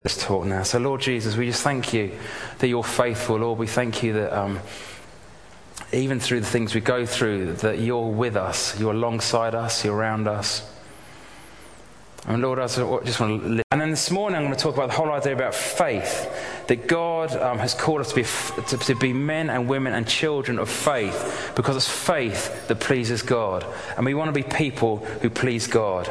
Let's talk now. So Lord Jesus, we just thank you that you're faithful. Lord, we thank you that even through the things we go through, that you're with us, you're alongside us, you're around us. And Lord, I just want to live. And then this morning I'm going to talk about the whole idea about faith, that God has called us to be men and women and children of faith, because it's faith that pleases God. And we want to be people who please God.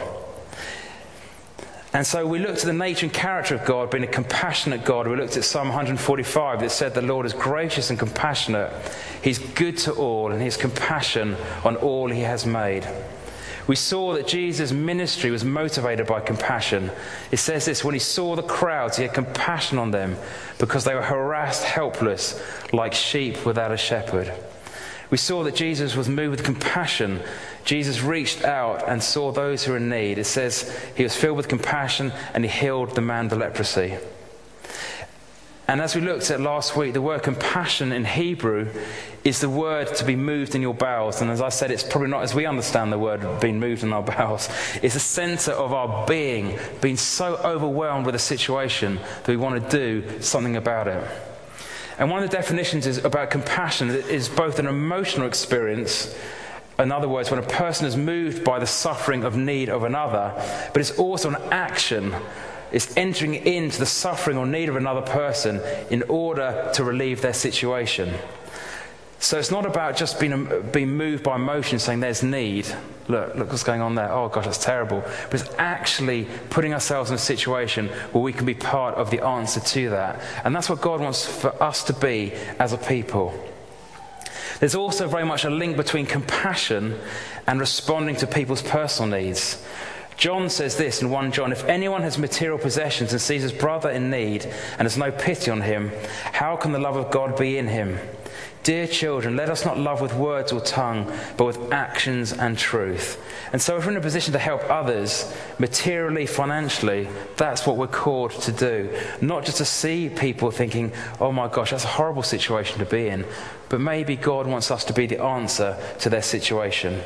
And so we looked at the nature and character of God, being a compassionate God. We looked at Psalm 145 that said the Lord is gracious and compassionate. He's good to all, and he has compassion on all he has made. We saw that Jesus' ministry was motivated by compassion. It says this: when he saw the crowds, he had compassion on them because they were harassed, helpless, like sheep without a shepherd. We saw that Jesus was moved with compassion. Jesus reached out and saw those who were in need. It says he was filled with compassion and he healed the man with leprosy. And as we looked at last week, the word compassion in Hebrew is the word to be moved in your bowels. And as I said, it's probably not as we understand the word being moved in our bowels. It's a centre of our being so overwhelmed with a situation that we want to do something about it. And one of the definitions is about compassion. It is both an emotional experience, in other words, when a person is moved by the suffering of need of another, but it's also an action. It's entering into the suffering or need of another person in order to relieve their situation. So it's not about just being moved by emotion, saying there's need. Look what's going on there. Oh gosh, that's terrible. But it's actually putting ourselves in a situation where we can be part of the answer to that. And that's what God wants for us to be as a people. There's also very much a link between compassion and responding to people's personal needs. John says this in 1 John: if anyone has material possessions and sees his brother in need and has no pity on him, how can the love of God be in him? Dear children, let us not love with words or tongue, but with actions and truth. And so if we're in a position to help others, materially, financially, that's what we're called to do. Not just to see people thinking, oh my gosh, that's a horrible situation to be in, but maybe God wants us to be the answer to their situation.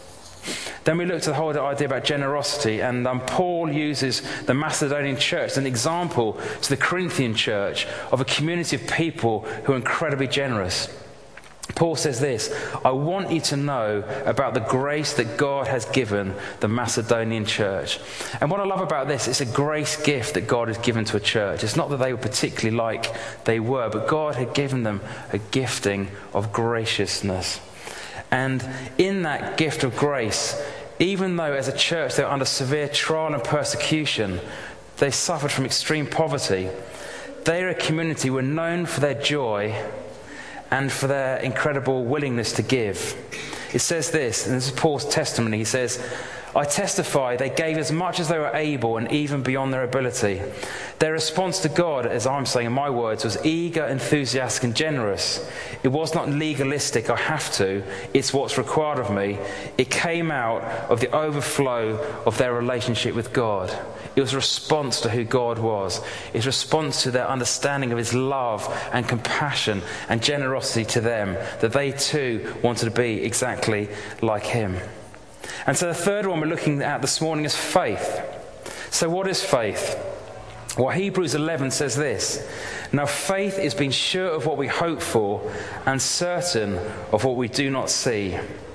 Then we looked at the whole idea about generosity, and Paul uses the Macedonian church as an example to the Corinthian church of a community of people who are incredibly generous. Paul says this: I want you to know about the grace that God has given the Macedonian church. And what I love about this, it's a grace gift that God has given to a church. It's not that they were particularly like they were, but God had given them a gifting of graciousness. And in that gift of grace, even though as a church they were under severe trial and persecution, they suffered from extreme poverty, they are a community who were known for their joy and for their incredible willingness to give. It says this, and this is Paul's testimony. He says, I testify they gave as much as they were able and even beyond their ability. Their response to God, as I'm saying in my words, was eager, enthusiastic and generous. It was not legalistic, I have to, it's what's required of me. It came out of the overflow of their relationship with God. It was a response to who God was. It was a response to their understanding of his love and compassion and generosity to them, that they too wanted to be exactly like him. And so the third one we're looking at this morning is faith. So what is faith? Well, Hebrews 11 says this: now faith is being sure of what we hope for and certain of what we do not see.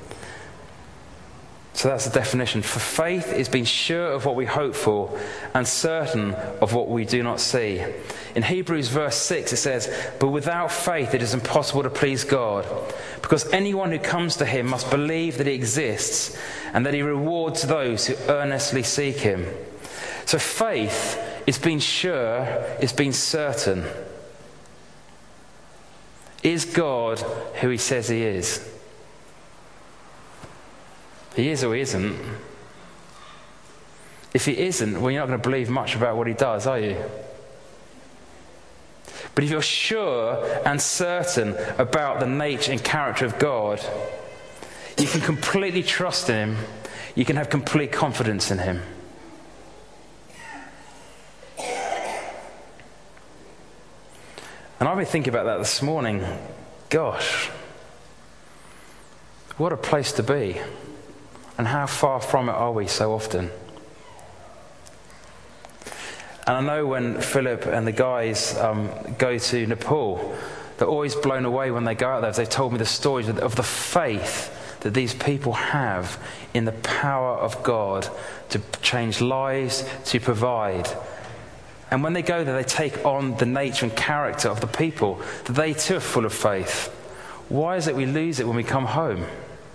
So that's the definition. For faith is being sure of what we hope for and certain of what we do not see. In Hebrews verse 6 it says, but without faith it is impossible to please God, because anyone who comes to him must believe that he exists and that he rewards those who earnestly seek him. So faith is being sure, is being certain. Is God who he says he is? He is or he isn't. If he isn't, well, you're not going to believe much about what he does, are you? But if you're sure and certain about the nature and character of God, you can completely trust in him. You can have complete confidence in him. And I've been thinking about that this morning. Gosh, what a place to be. And how far from it are we so often? And I know when Philip and the guys go to Nepal, they're always blown away when they go out there. They've told me the stories of the faith that these people have in the power of God to change lives, to provide. And when they go there, they take on the nature and character of the people, that they too are full of faith. Why is it we lose it when we come home?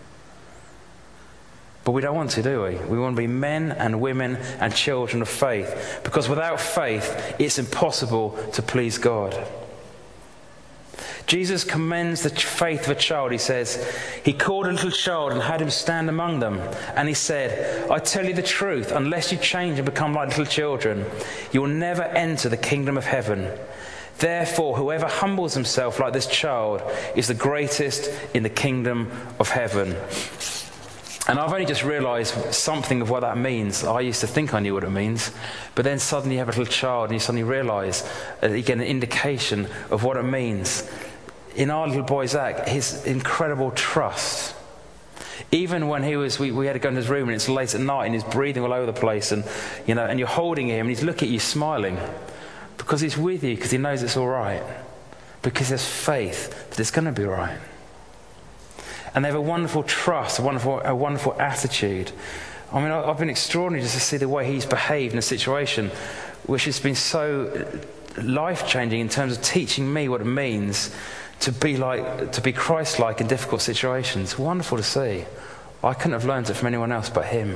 But we don't want to, do we? We want to be men and women and children of faith. Because without faith, it's impossible to please God. Jesus commends the faith of a child. He says, he called a little child and had him stand among them. And he said, I tell you the truth, unless you change and become like little children, you will never enter the kingdom of heaven. Therefore, whoever humbles himself like this child is the greatest in the kingdom of heaven. And I've only just realised something of what that means. I used to think I knew what it means. But then suddenly you have a little child and you suddenly realise, you get an indication of what it means. In our little boy Zach, his incredible trust. Even when we had to go in his room and it's late at night and he's breathing all over the place and you're holding him and he's looking at you smiling because he's with you, because he knows it's all right. Because there's faith that it's going to be all right. And they have a wonderful trust, a wonderful attitude. I mean, I've been extraordinary just to see the way he's behaved in a situation which has been so life-changing in terms of teaching me what it means to be Christ-like in difficult situations. Wonderful to see. I couldn't have learned it from anyone else but him.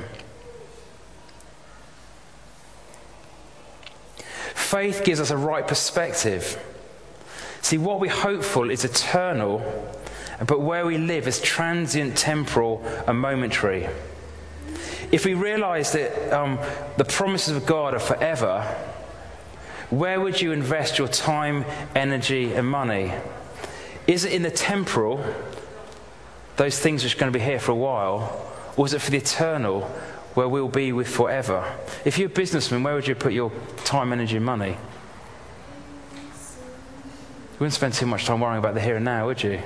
Faith gives us a right perspective. See, what we hope for is eternal, but where we live is transient, temporal, and momentary. If we realise that the promises of God are forever, where would you invest your time, energy, and money? Is it in the temporal, those things which are going to be here for a while, or is it for the eternal, where we'll be with forever? If you're a businessman, where would you put your time, energy, and money? You wouldn't spend too much time worrying about the here and now, would you?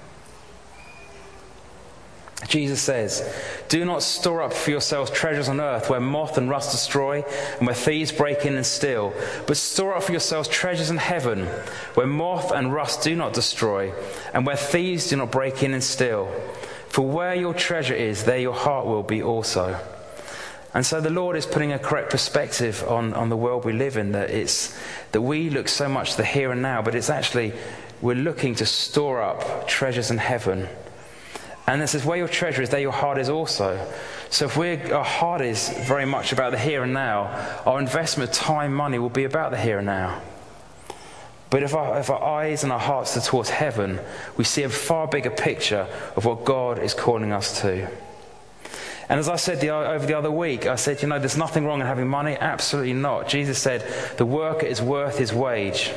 Jesus says, do not store up for yourselves treasures on earth where moth and rust destroy and where thieves break in and steal, but store up for yourselves treasures in heaven where moth and rust do not destroy and where thieves do not break in and steal. For where your treasure is, there your heart will be also. And so the Lord is putting a correct perspective on the world we live in, that we look so much to the here and now, but it's actually, we're looking to store up treasures in heaven. And it says, where your treasure is, there your heart is also. So if our heart is very much about the here and now, our investment of time, money will be about the here and now. But if our eyes and our hearts are towards heaven, we see a far bigger picture of what God is calling us to. And as I said over the other week, I said, there's nothing wrong in having money. Absolutely not. Jesus said, the worker is worth his wage.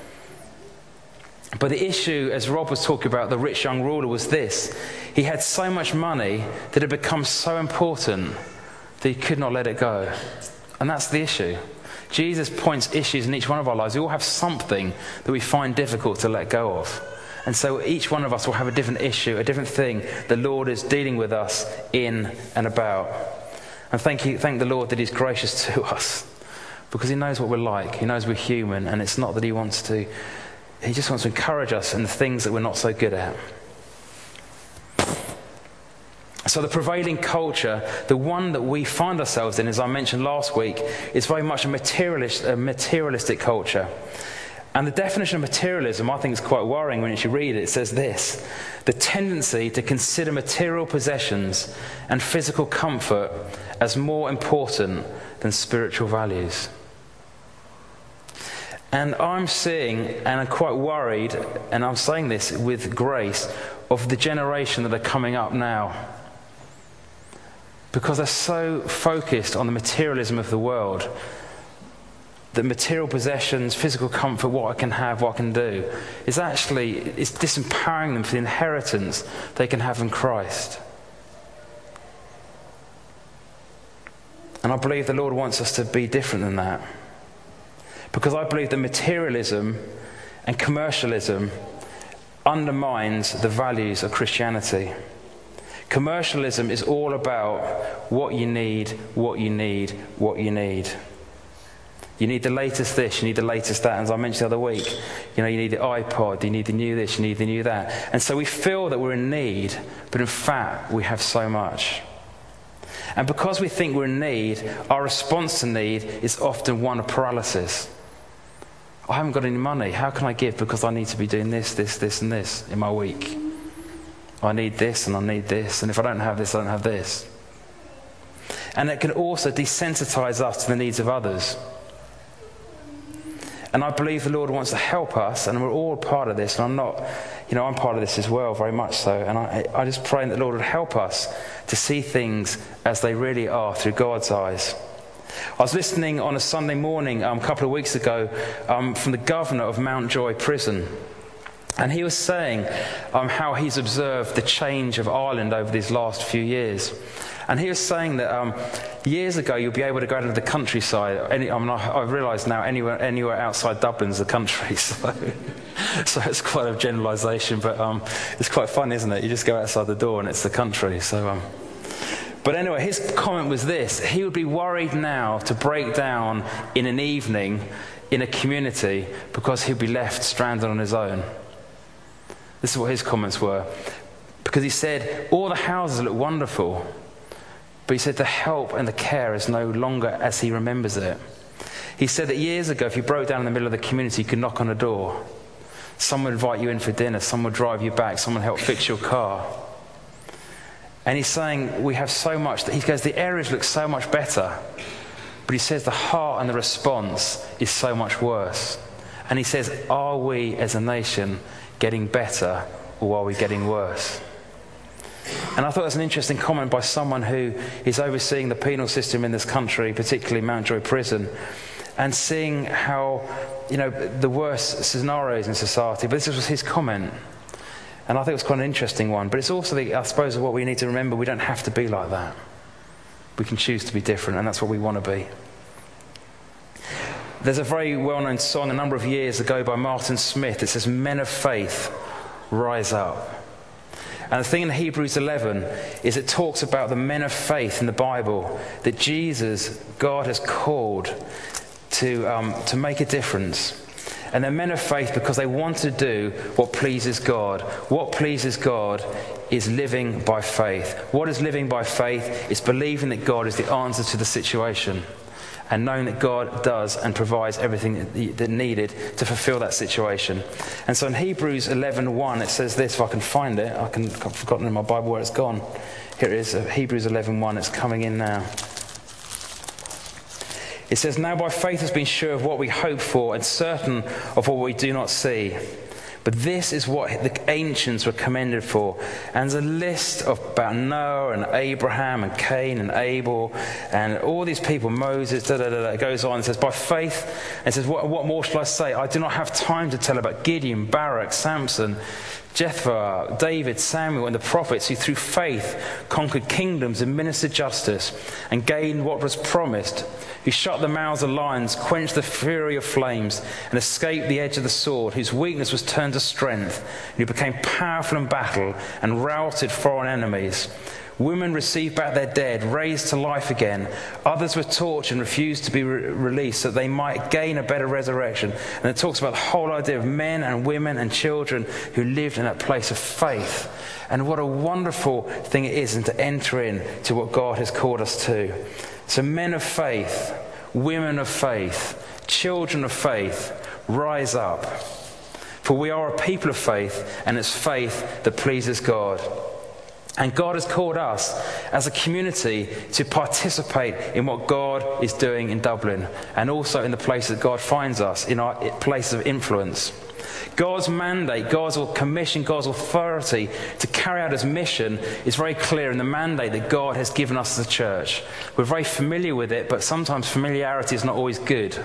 But the issue, as Rob was talking about, the rich young ruler, was this. He had so much money that it had become so important that he could not let it go. And that's the issue. Jesus points issues in each one of our lives. We all have something that we find difficult to let go of. And so each one of us will have a different issue, a different thing the Lord is dealing with us in and about. And thank the Lord that he's gracious to us, because he knows what we're like. He knows we're human, and it's not that he just wants to encourage us in the things that we're not so good at. So the prevailing culture, the one that we find ourselves in, as I mentioned last week, is very much a materialistic culture. And the definition of materialism, I think, is quite worrying when you read it. It says this: the tendency to consider material possessions and physical comfort as more important than spiritual values. And I'm seeing, and I'm quite worried, and I'm saying this with grace, of the generation that are coming up now. Because they're so focused on the materialism of the world, that material possessions, physical comfort, what I can have, what I can do, it's disempowering them for the inheritance they can have in Christ. And I believe the Lord wants us to be different than that. Because I believe that materialism and commercialism undermines the values of Christianity. Commercialism is all about what you need, what you need, what you need. You need the latest this, you need the latest that. As I mentioned the other week, you need the iPod, you need the new this, you need the new that. And so we feel that we're in need, but in fact, we have so much. And because we think we're in need, our response to need is often one of paralysis. I haven't got any money. How can I give? Because I need to be doing this, this, this, and this in my week. I need this and I need this. And if I don't have this, I don't have this. And it can also desensitize us to the needs of others. And I believe the Lord wants to help us, and we're all part of this. And I'm part of this as well, very much so. And I just pray that the Lord would help us to see things as they really are through God's eyes. I was listening on a Sunday morning a couple of weeks ago from the governor of Mountjoy Prison. And he was saying how he's observed the change of Ireland over these last few years. And he was saying that years ago you'll be able to go into the countryside. I've realised now anywhere outside Dublin's the country. So it's quite a generalisation, but it's quite fun, isn't it? You just go outside the door and it's the country. But anyway, his comment was this. He would be worried now to break down in an evening in a community because he'd be left stranded on his own. This is what his comments were. Because he said, all the houses look wonderful, but he said the help and the care is no longer as he remembers it. He said that years ago, if you broke down in the middle of the community, you could knock on a door. Someone would invite you in for dinner, someone would drive you back, someone would help fix your car. And he's saying we have so much that he goes, the areas look so much better. But he says the heart and the response is so much worse. And he says, are we as a nation getting better or are we getting worse? And I thought that's an interesting comment by someone who is overseeing the penal system in this country, particularly Mountjoy Prison, and seeing how, the worst scenarios in society. But this was his comment. And I think it was quite an interesting one. But it's also, I suppose, what we need to remember. We don't have to be like that. We can choose to be different, and that's what we want to be. There's a very well-known song a number of years ago by Martin Smith. It says, men of faith, rise up. And the thing in Hebrews 11 is it talks about the men of faith in the Bible that Jesus, God has called to make a difference. And they're men of faith because they want to do what pleases God. What pleases God is living by faith. What is living by faith? It's believing that God is the answer to the situation and knowing that God does and provides everything that needed to fulfill that situation. And so in Hebrews 11:1 it says this, if I can find it. I've forgotten in my Bible where it's gone. Here it is, Hebrews 11:1. It's coming in now. It says, now by faith has been sure of what we hope for and certain of what we do not see. But this is what the ancients were commended for. And there's a list about Noah and Abraham and Cain and Abel and all these people, Moses, It goes on. It says, by faith, and it says, what more shall I say? I do not have time to tell about Gideon, Barak, Samson, Jephthah, David, Samuel, and the prophets who through faith conquered kingdoms and ministered justice and gained what was promised, who shut the mouths of lions, quenched the fury of flames, and escaped the edge of the sword, whose weakness was turned to strength, and who became powerful in battle and routed foreign enemies. Women received back their dead, raised to life again. Others were tortured and refused to be released so that they might gain a better resurrection. And it talks about the whole idea of men and women and children who lived in that place of faith. And what a wonderful thing it is and to enter in to what God has called us to. So men of faith, women of faith, children of faith, rise up. For we are a people of faith, and it's faith that pleases God. And God has called us as a community to participate in what God is doing in Dublin and also in the place that God finds us, in our place of influence. God's mandate, God's commission, God's authority to carry out his mission is very clear in the mandate that God has given us as a church. We're very familiar with it, but sometimes familiarity is not always good.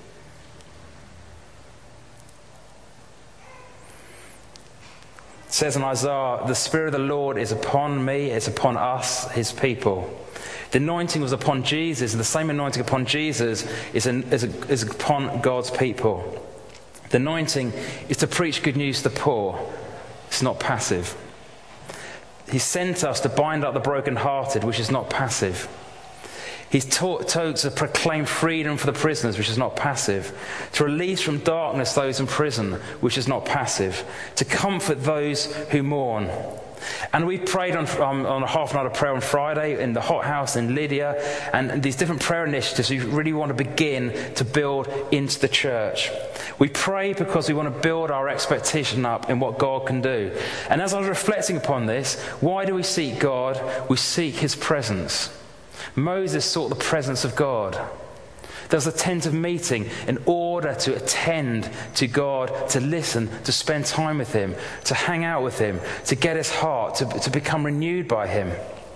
It says in Isaiah, the Spirit of the Lord is upon me, it's upon us, his people. The anointing was upon Jesus, and the same anointing upon Jesus is upon God's people. The anointing is to preach good news to the poor. It's not passive. He sent us to bind up the brokenhearted, which is not passive. He's told to proclaim freedom for the prisoners, which is not passive. To release from darkness those in prison, which is not passive. To comfort those who mourn. And we prayed on a half night of prayer on Friday in the Hot House in Lydia, and these different prayer initiatives we really want to begin to build into the church. We pray because we want to build our expectation up in what God can do. And as I was reflecting upon this, why do we seek God? We seek his presence. Moses sought the presence of God. There was a tent of meeting in order to attend to God, to listen, to spend time with him, to hang out with him, to get his heart, to become renewed by him.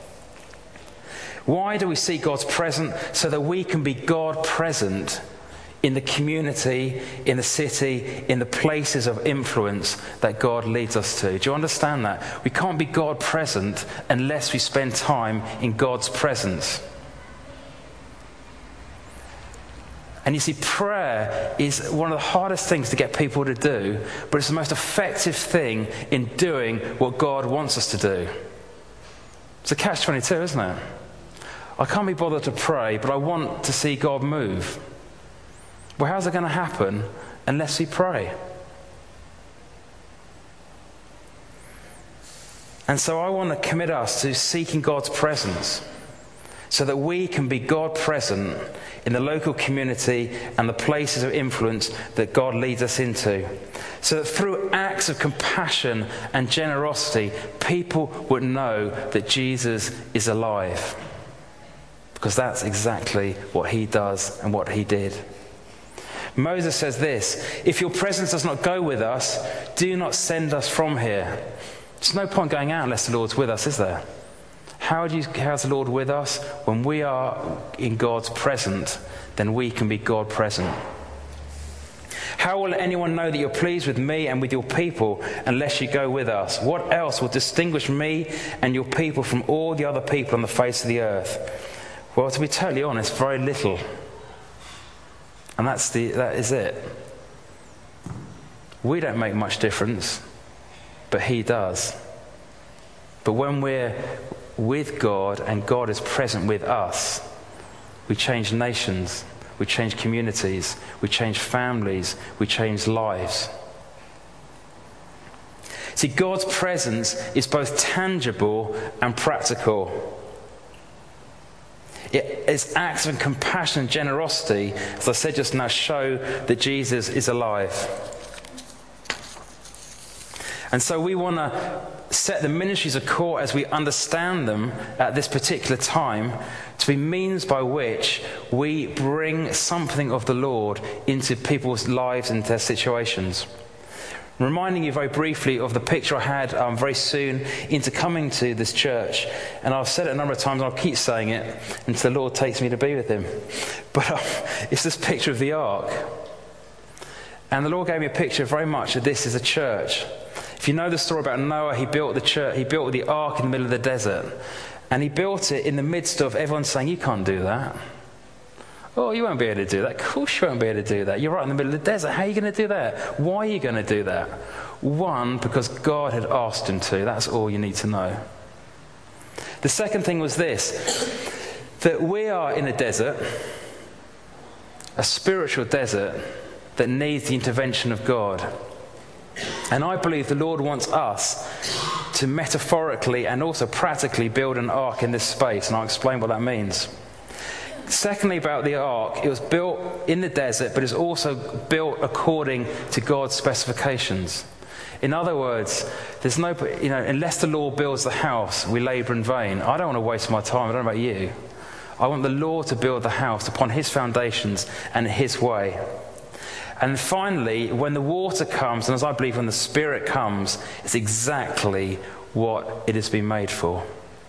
Why do we seek God's presence? So that we can be God present in the community, in the city, in the places of influence that God leads us to. Do you understand that? We can't be God present unless we spend time in God's presence. And you see, prayer is one of the hardest things to get people to do, but it's the most effective thing in doing what God wants us to do. It's a catch-22, isn't it? I can't be bothered to pray, but I want to see God move. Well, how's it going to happen unless we pray? And so I want to commit us to seeking God's presence so that we can be God present in the local community and the places of influence that God leads us into. So that through acts of compassion and generosity, people would know that Jesus is alive. Because that's exactly what he does and what he did. Moses says this, if your presence does not go with us, do not send us from here. There's no point going out unless the Lord's with us, is there? How's the Lord with us? When we are in God's presence, then we can be God present. How will anyone know that you're pleased with me and with your people unless you go with us? What else will distinguish me and your people from all the other people on the face of the earth? Well, to be totally honest, very little. And that is it. We don't make much difference, but he does. But when we're with God and God is present with us, we change nations, we change communities, we change families, we change lives. See, God's presence is both tangible and practical. It's acts of compassion and generosity, as I said just now, show that Jesus is alive. And so we want to set the ministries of Court as we understand them at this particular time to be means by which we bring something of the Lord into people's lives and their situations. Reminding you very briefly of the picture I had very soon into coming to this church. And I've said it a number of times and I'll keep saying it until the Lord takes me to be with him. But it's this picture of the ark. And the Lord gave me a picture very much of this as a church. If you know the story about Noah, he built the church, he built the ark in the middle of the desert. And he built it in the midst of everyone saying, you can't do that. Oh, you won't be able to do that. Of course you won't be able to do that. You're right in the middle of the desert. How are you going to do that? Why are you going to do that? One, because God had asked him to. That's all you need to know. The second thing was this, that we are in a desert, a spiritual desert that needs the intervention of God. And I believe the Lord wants us to metaphorically and also practically build an ark in this space. And I'll explain what that means. Secondly, about the ark, it was built in the desert, but it's also built according to God's specifications. In other words, there's no, unless the Lord builds the house, we labour in vain. I don't want to waste my time. I don't know about you. I want the Lord to build the house upon his foundations and his way. And finally, when the water comes, and as I believe when the Spirit comes, it's exactly what it has been made for.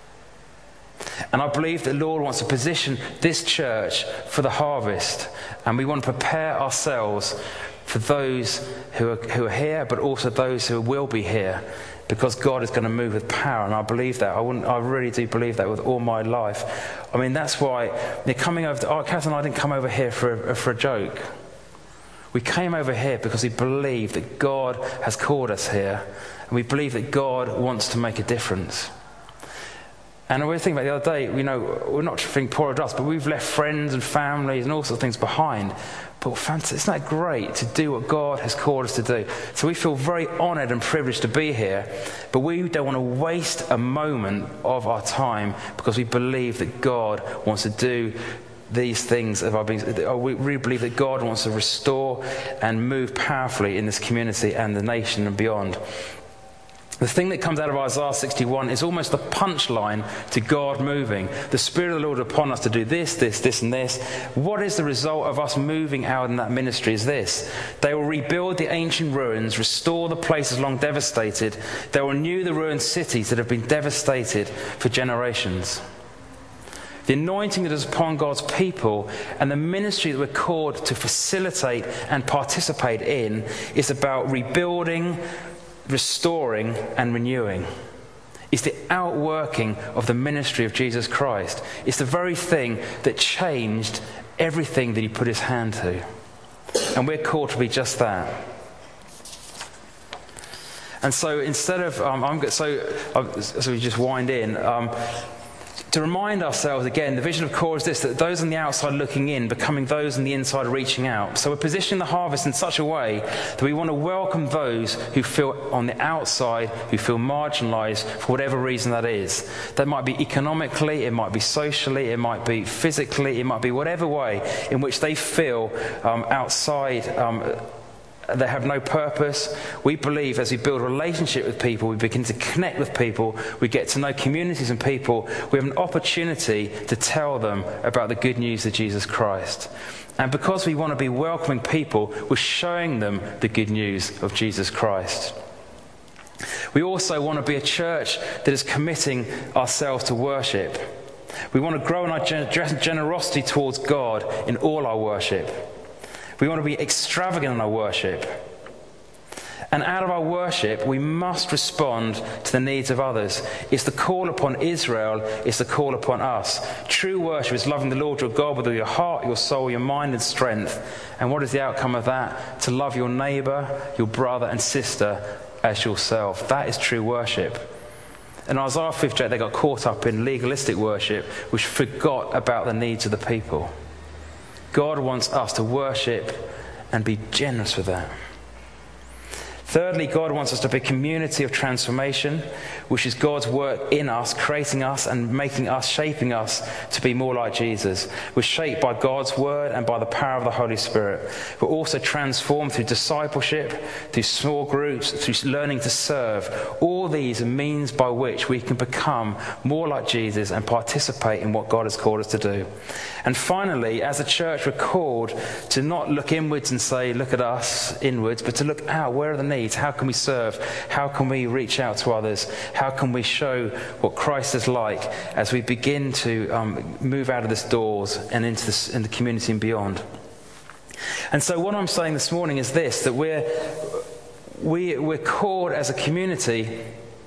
And I believe the Lord wants to position this church for the harvest. And we want to prepare ourselves for those who are here, but also those who will be here, because God is going to move with power. And I believe that. I really do believe that with all my life. I mean, that's why coming over to Kath and I didn't come over here for a joke. We came over here because we believe that God has called us here. And we believe that God wants to make a difference. And I was thinking about the other day, we're not thinking poor of us, but we've left friends and families and all sorts of things behind. But fantastic, isn't that great to do what God has called us to do? So we feel very honoured and privileged to be here, but we don't want to waste a moment of our time because we believe that God wants to do these things of our being. We really believe that God wants to restore and move powerfully in this community and the nation and beyond. The thing that comes out of Isaiah 61 is almost the punchline to God moving. The Spirit of the Lord upon us to do this, and this. What is the result of us moving out in that ministry is this. They will rebuild the ancient ruins, restore the places long devastated. They will renew the ruined cities that have been devastated for generations. The anointing that is upon God's people and the ministry that we're called to facilitate and participate in is about rebuilding, restoring and renewing. It's the outworking of the ministry of Jesus Christ. It's the very thing that changed everything that he put his hand to. And we're called to be just that. And so instead of, so we just wind in, to remind ourselves again, the vision of Core is this, that those on the outside looking in, becoming those on the inside reaching out. So we're positioning the harvest in such a way that we want to welcome those who feel on the outside, who feel marginalised for whatever reason that is. That might be economically, it might be socially, it might be physically, it might be whatever way in which they feel outside. They have no purpose. We believe as we build a relationship with people, we begin to connect with people, we get to know communities and people, we have an opportunity to tell them about the good news of Jesus Christ. And because we want to be welcoming people, we're showing them the good news of Jesus Christ. We also want to be a church that is committing ourselves to worship. We want to grow in our generosity towards God in all our worship. We want to be extravagant in our worship. And out of our worship, we must respond to the needs of others. It's the call upon Israel, it's the call upon us. True worship is loving the Lord your God with all your heart, your soul, your mind and strength. And what is the outcome of that? To love your neighbour, your brother and sister as yourself. That is true worship. In Isaiah 58, they got caught up in legalistic worship, which forgot about the needs of the people. God wants us to worship and be generous with that. Thirdly, God wants us to be a community of transformation, which is God's work in us, creating us and making us, shaping us to be more like Jesus. We're shaped by God's word and by the power of the Holy Spirit. We're also transformed through discipleship, through small groups, through learning to serve. All these are means by which we can become more like Jesus and participate in what God has called us to do. And finally, as a church, we're called to not look inwards and say, look at us inwards, but to look out. Where are the needs? How can we serve? How can we reach out to others? How can we show what Christ is like as we begin to move out of this doors and into the community and beyond? And so what I'm saying this morning is this, that we're called as a community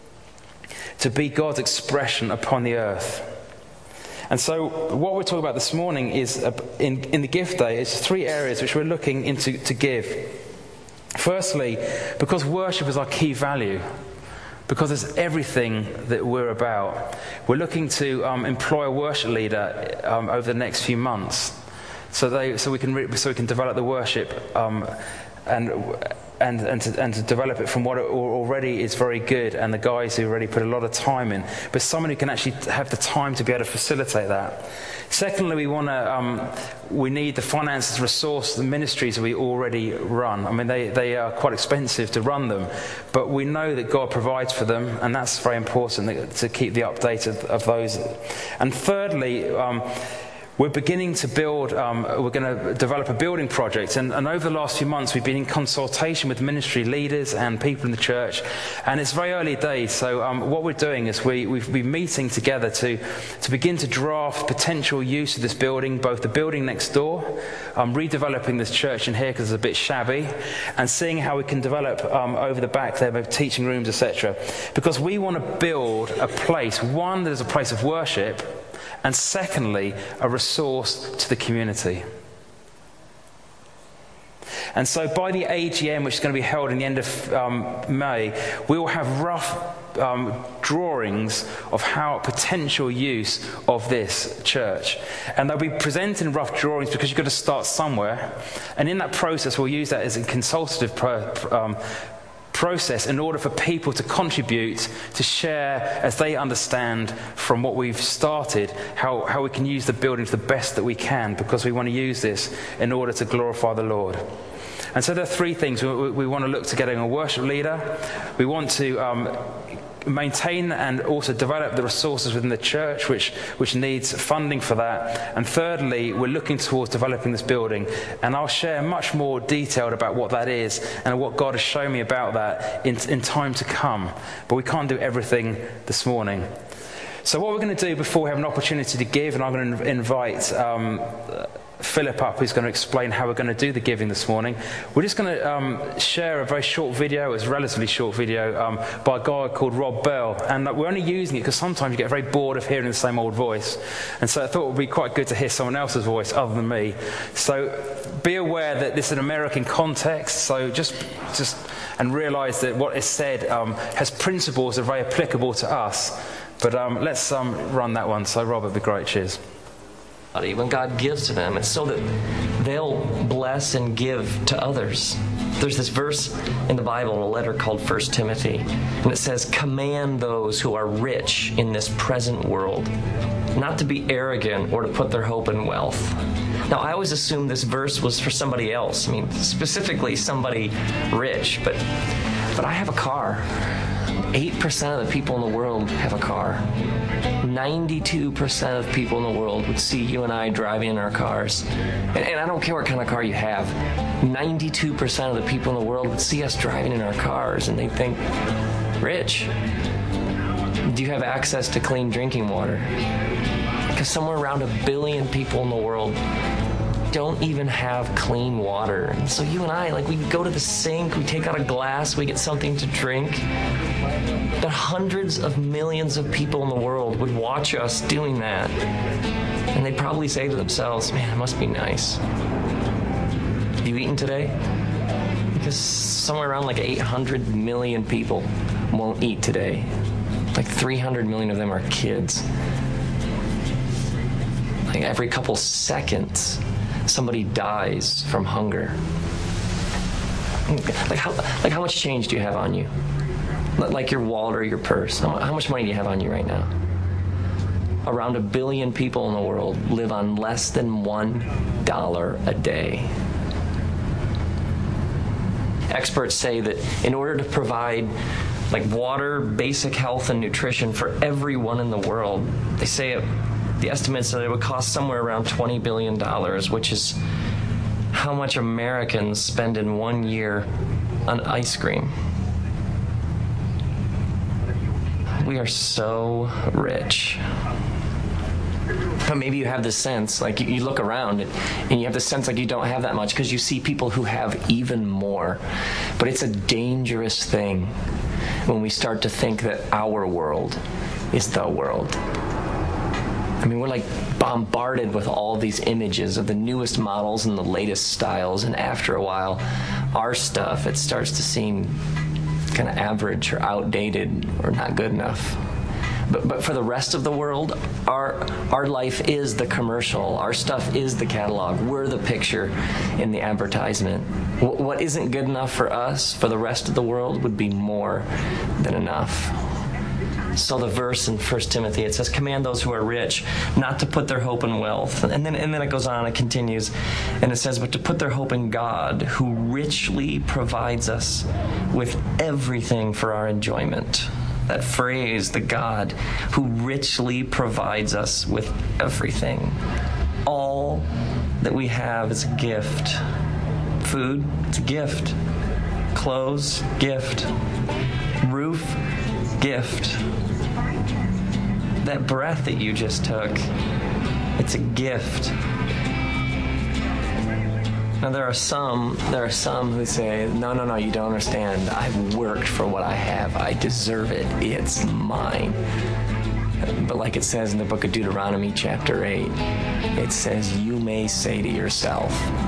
to be God's expression upon the earth. And so what we're talking about this morning is, in the gift day, is 3 areas which we're looking into to give. Firstly, because worship is our key value, because it's everything that we're about, we're looking to employ a worship leader over the next few months, so we can develop the worship and to develop it from what already is very good, and the guys who already put a lot of time in, but someone who can actually have the time to be able to facilitate that. Secondly, we need the finances to resource the ministries that we already run. I mean, they are quite expensive to run them, but we know that God provides for them, and that's very important to keep the update of those. And thirdly, we're beginning to build, we're going to develop a building project. And over the last few months, we've been in consultation with ministry leaders and people in the church. And it's very early days. So what we're doing is we've been meeting together to begin to draft potential use of this building, both the building next door, redeveloping this church in here because it's a bit shabby, and seeing how we can develop over the back there, with teaching rooms, etc. Because we want to build a place, one that is a place of worship, and secondly, a resource to the community. And so by the AGM, which is going to be held in the end of May, we will have rough drawings of how potential use of this church. And they'll be presented in rough drawings because you've got to start somewhere. And in that process, we'll use that as a consultative process in order for people to contribute, to share as they understand from what we've started, how we can use the building to the best that we can, because we want to use this in order to glorify the Lord. And so there are three things. We want to look to getting a worship leader. We want to maintain and also develop the resources within the church, which needs funding for that. And thirdly, we're looking towards developing this building. And I'll share much more detailed about what that is and what God has shown me about that in time to come. But we can't do everything this morning. So what we're going to do before we have an opportunity to give, and I'm going to invite Philip up, who's going to explain how we're going to do the giving this morning. We're just going to share a very short video. It's a relatively short video by a guy called Rob Bell, and we're only using it because sometimes you get very bored of hearing the same old voice, and so I thought it would be quite good to hear someone else's voice other than me. So be aware that this is an American context, so just and realise that what is said has principles that are very applicable to us. But let's run that one. So Rob, it'd be great. Cheers. When God gives to them, it's so that they'll bless and give to others. There's this verse in the Bible, in a letter called 1 Timothy, and it says, "Command those who are rich in this present world not to be arrogant or to put their hope in wealth." Now, I always assumed this verse was for somebody else. I mean, specifically somebody rich, but I have a car. 8% of the people in the world have a car. 92% of people in the world would see you and I driving in our cars. And I don't care what kind of car you have. 92% of the people in the world would see us driving in our cars and they'd think, rich. Do you have access to clean drinking water? Because somewhere around 1 billion people in the world don't even have clean water. And so you and I, we go to the sink, we take out a glass, we get something to drink. But hundreds of millions of people in the world would watch us doing that. And they'd probably say to themselves, man, it must be nice. Have you eaten today? Because somewhere around 800 million people won't eat today. 300 million of them are kids. Every couple seconds, somebody dies from hunger. How much change do you have on you? Your wallet or your purse. How much money do you have on you right now? Around 1 billion people in the world live on less than $1 a day. Experts say that in order to provide water, basic health, and nutrition for everyone in the world, they say the estimates that it would cost somewhere around $20 billion, which is how much Americans spend in 1 year on ice cream. We are so rich. But maybe you have this sense, you look around and you have the sense you don't have that much because you see people who have even more. But it's a dangerous thing when we start to think that our world is the world. I mean, we're bombarded with all these images of the newest models and the latest styles, and after a while, our stuff, it starts to seem kind of average or outdated or not good enough. But for the rest of the world, our life is the commercial. Our stuff is the catalog. We're the picture in the advertisement. What isn't good enough for us, for the rest of the world, would be more than enough. So the verse in 1 Timothy, it says, "Command those who are rich not to put their hope in wealth." And then it goes on, it continues, and it says, "But to put their hope in God, who richly provides us with everything for our enjoyment." That phrase, the God who richly provides us with everything. All that we have is a gift. Food, it's a gift. Clothes, gift. Roof, gift. That breath that you just took, it's a gift. Now there are some who say, no, you don't understand. I've worked for what I have. I deserve it. It's mine. But like it says in the book of Deuteronomy chapter 8, it says, you may say to yourself,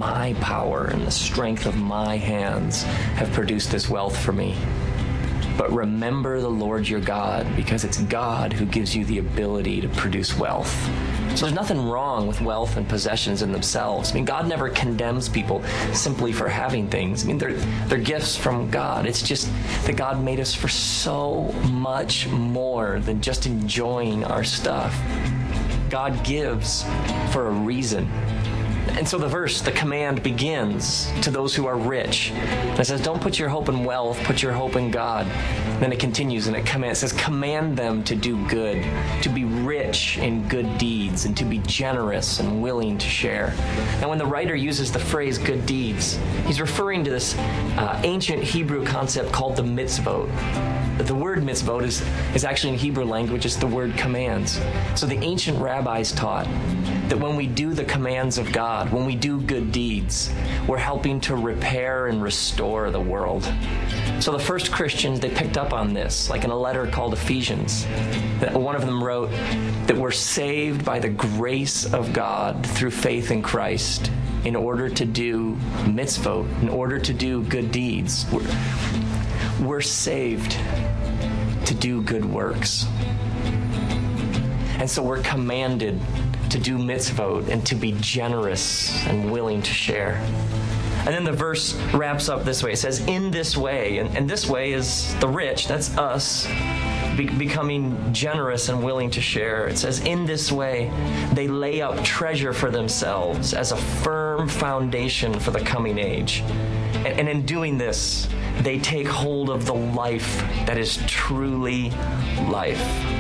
my power and the strength of my hands have produced this wealth for me. But remember the Lord your God, because it's God who gives you the ability to produce wealth. So there's nothing wrong with wealth and possessions in themselves. I mean, God never condemns people simply for having things. I mean, they're gifts from God. It's just that God made us for so much more than just enjoying our stuff. God gives for a reason. And so the command begins to those who are rich. And it says, don't put your hope in wealth, put your hope in God. And then it continues and it says, command them to do good, to be rich in good deeds, and to be generous and willing to share. Now, when the writer uses the phrase good deeds, he's referring to this ancient Hebrew concept called the mitzvot. The word mitzvot is actually in Hebrew language, it's the word commands. So the ancient rabbis taught that when we do the commands of God, when we do good deeds, we're helping to repair and restore the world. So the first Christians, they picked up on this, like in a letter called Ephesians. One of them wrote that we're saved by the grace of God through faith in Christ in order to do mitzvot, in order to do good deeds. We're saved to do good works. And so we're commanded to do mitzvot and to be generous and willing to share. And then the verse wraps up this way. It says, in this way, and this way is the rich, that's us, becoming generous and willing to share. It says, in this way, they lay up treasure for themselves as a firm foundation for the coming age. And in doing this, they take hold of the life that is truly life.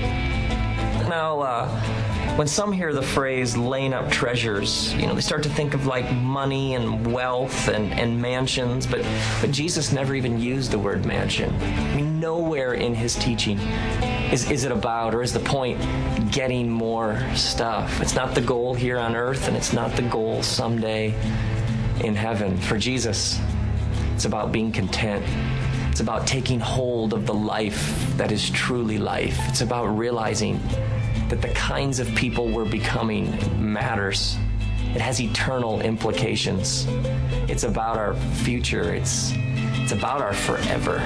Now, when some hear the phrase laying up treasures, they start to think of like money and wealth and mansions, but Jesus never even used the word mansion. I mean, nowhere in his teaching is it about, or is the point, getting more stuff. It's not the goal here on earth, and it's not the goal someday in heaven. For Jesus, it's about being content. It's about taking hold of the life that is truly life. It's about realizing that the kinds of people we're becoming matters. It has eternal implications. It's about our future. It's about our forever.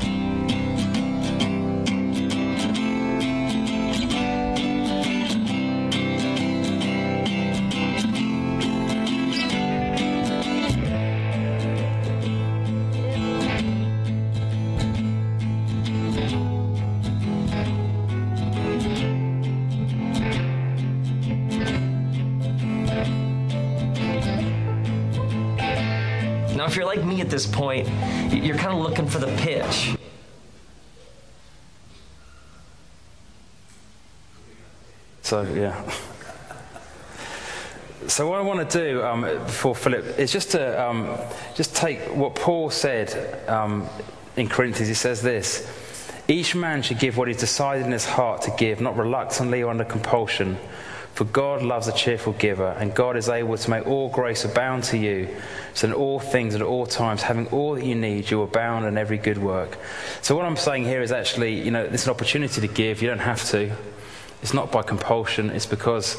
Now, if you're like me at this point, you're kind of looking for the pitch. So, yeah. So what I want to do before Philip is just to just take what Paul said in Corinthians. He says this: each man should give what he's decided in his heart to give, not reluctantly or under compulsion. For God loves a cheerful giver, and God is able to make all grace abound to you, so in all things and at all times, having all that you need, you abound in every good work. So what I'm saying here is actually, it's an opportunity to give. You don't have to. It's not by compulsion. It's because,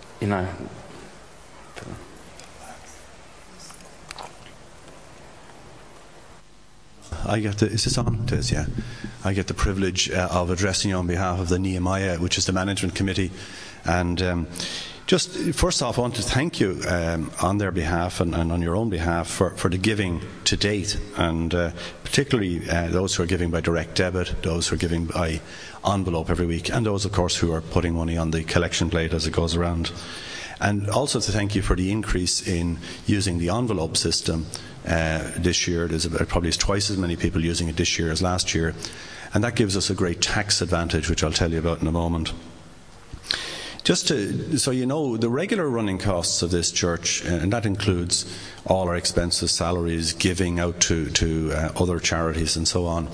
Is this on? It is, yeah. I get the privilege of addressing you on behalf of the Nehemiah, which is the management committee. And just first off, I want to thank you on their behalf and on your own behalf for the giving to date, and particularly those who are giving by direct debit, those who are giving by envelope every week, and those, of course, who are putting money on the collection plate as it goes around. And also to thank you for the increase in using the envelope system this year. There's probably twice as many people using it this year as last year, and that gives us a great tax advantage, which I'll tell you about in a moment. Just so you know, the regular running costs of this church, and that includes all our expenses, salaries, giving out to other charities and so on,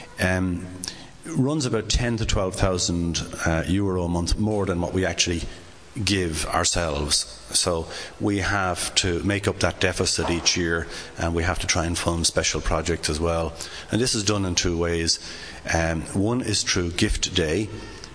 runs about 10,000 to 12,000 euro a month more than what we actually give ourselves. So we have to make up that deficit each year, and we have to try and fund special projects as well. And this is done in two ways. One is through Gift Day,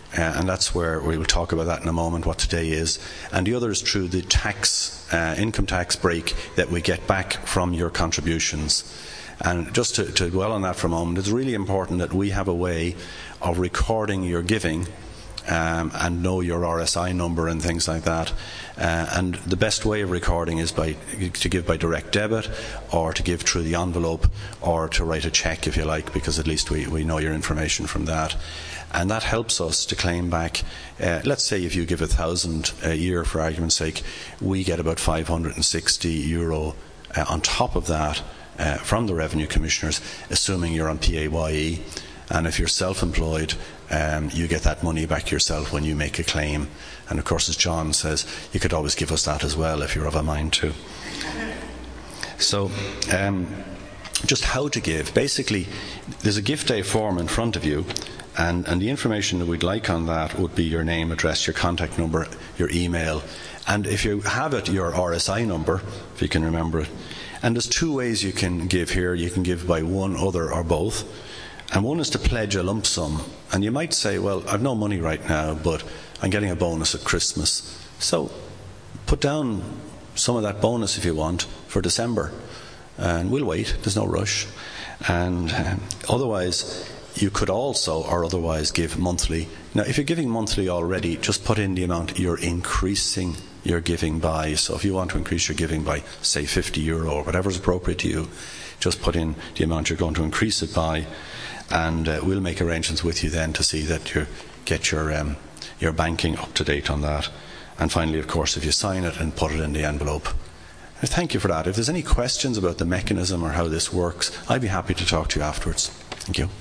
and that's where we will talk about that in a moment, what today is. And the other is through the income tax break that we get back from your contributions. And just to dwell on that for a moment, it's really important that we have a way of recording your giving and know your RSI number and things like that. And the best way of recording is to give by direct debit, or to give through the envelope, or to write a cheque if you like, because at least we know your information from that. And that helps us to claim back, let's say if you give €1,000 a year for argument's sake, we get about €560 on top of that from the Revenue Commissioners, assuming you're on PAYE. And if you're self-employed, you get that money back yourself when you make a claim. And of course, as John says, you could always give us that as well if you're of a mind to. So, just how to give. Basically, there's a gift day form in front of you, and the information that we'd like on that would be your name, address, your contact number, your email, and if you have it, your RSI number, if you can remember it. And there's two ways you can give here. You can give by one, other, or both. And one is to pledge a lump sum. And you might say, well, I've no money right now, but I'm getting a bonus at Christmas. So put down some of that bonus if you want for December. And we'll wait. There's no rush. And otherwise, you could also, or otherwise, give monthly. Now, if you're giving monthly already, just put in the amount you're increasing your giving by. So if you want to increase your giving by, say, €50 or whatever is appropriate to you, just put in the amount you're going to increase it by. And we'll make arrangements with you then to see that you get your banking up to date on that. And finally, of course, if you sign it and put it in the envelope. Thank you for that. If there's any questions about the mechanism or how this works, I'd be happy to talk to you afterwards. Thank you.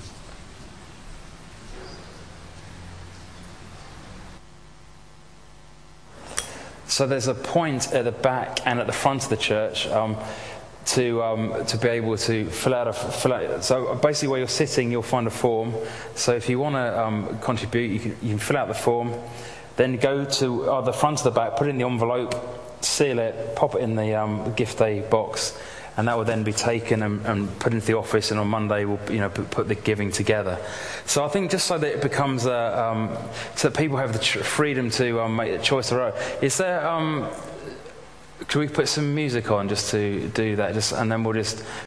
So there's a point at the back and at the front of the church to be able to fill out. So basically, where you're sitting, you'll find a form. So if you want to contribute, you can fill out the form. Then go to the front of the back, put it in the envelope, seal it, pop it in the gift day box, and that will then be taken and put into the office. And on Monday, we'll put the giving together. So I think just so that it becomes so that people have the freedom to make the choice of their own. Is there? Could we put some music on just to do that? And then we'll just